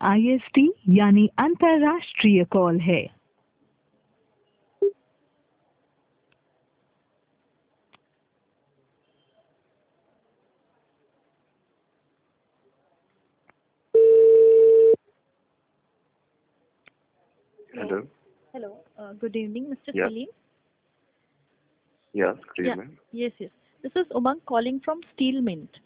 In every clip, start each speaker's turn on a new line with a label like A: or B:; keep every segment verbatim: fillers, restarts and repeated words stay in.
A: I S T यानी अंतर्राष्ट्रीय call है।
B: Hello.
C: Hello. Uh, good evening, Mister
B: Yeah.
C: Salim.
B: Yes, good
C: Yeah.
B: evening.
C: Yes, yes. This is Umang calling from Steel Mint.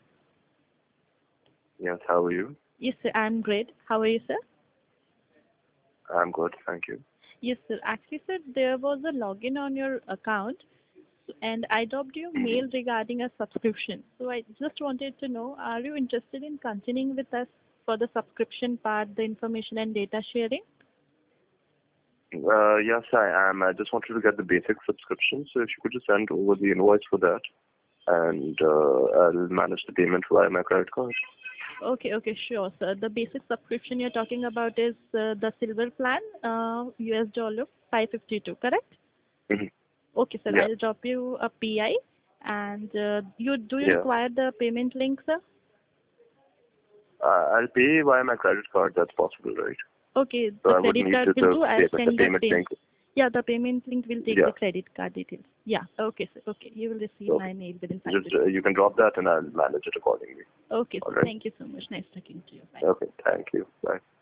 B: Yes, how are you?
C: Yes, sir. I'm great. How are you, sir?
B: I'm good, thank you.
C: Yes, sir. Actually, sir, there was a login on your account, and I dropped you a mail regarding a subscription. So I just wanted to know, are you interested in continuing with us for the subscription part, the information and data sharing?
B: Uh, yes, I am. I just wanted to get the basic subscription, so if you could just send over the invoice for that, and uh, I'll manage the payment via my credit card.
C: Okay, okay, sure, sir. The basic subscription you're talking about is uh, the silver plan, uh, U S dollar five fifty-two, correct?
B: Mhm.
C: Okay, sir.
B: Yeah,
C: I'll drop you a P I. And uh, you do you
B: yeah.
C: require the payment link, sir?
B: Uh, I'll pay via my credit card. That's possible, right?
C: Okay,
B: So
C: the
B: I would
C: credit
B: need
C: card
B: the,
C: will
B: the
C: do. I'll
B: payment, the
C: send the
B: payment
C: pay.
B: link.
C: Yeah, the payment link will take
B: Yeah.
C: the credit card details. Yeah. Okay, sir. Okay, you will receive
B: Okay.
C: my mail within five
B: Just
C: minutes.
B: uh, you can drop that, and I'll manage it accordingly.
C: Okay,
B: All
C: sir.
B: right.
C: Thank you so much. Nice talking to you. Bye.
B: Okay. Thank you. Bye.